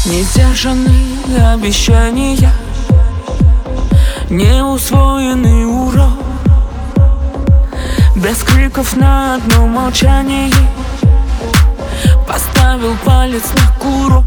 Несдержанные обещания, неусвоенный урок, без криков на одно молчание поставил палец на курок.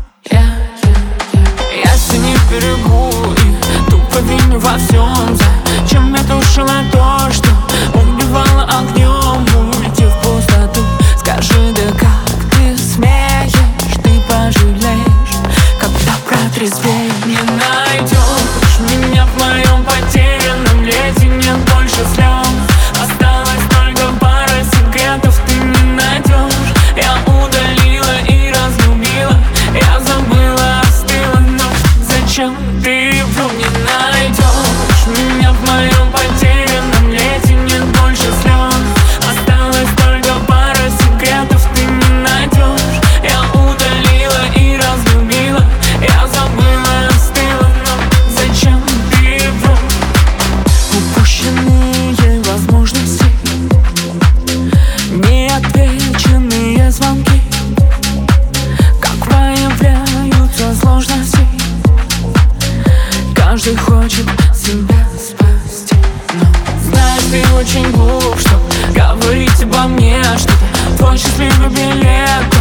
Я синий в берегу и тупо виню во всем. Зачем я тушила то, что убивало огнем? Уйти в пустоту, скажи, да как ты смеешь? Ты пожалеешь, когда протрезвеешь. Не найдешь меня в моем потерянном лете, нет больше слез. Осталось только пара секретов, ты не найдешь. Я удалила и разлюбила, я забыла, остыла, но зачем ты вдруг не найдешь меня в моем потерянном лете, нет больше слез. Осталось только пара секретов, ты не найдешь. Я удалила и разлюбила, я забыла, остыла, но зачем ты вдруг? Упущенные возможности, неотвеченные звонки, как проявляются сложности. Каждый хочет себя спасти, но знаешь, ты очень глуп, чтоб говорить обо мне что-то. Твой счастливый билет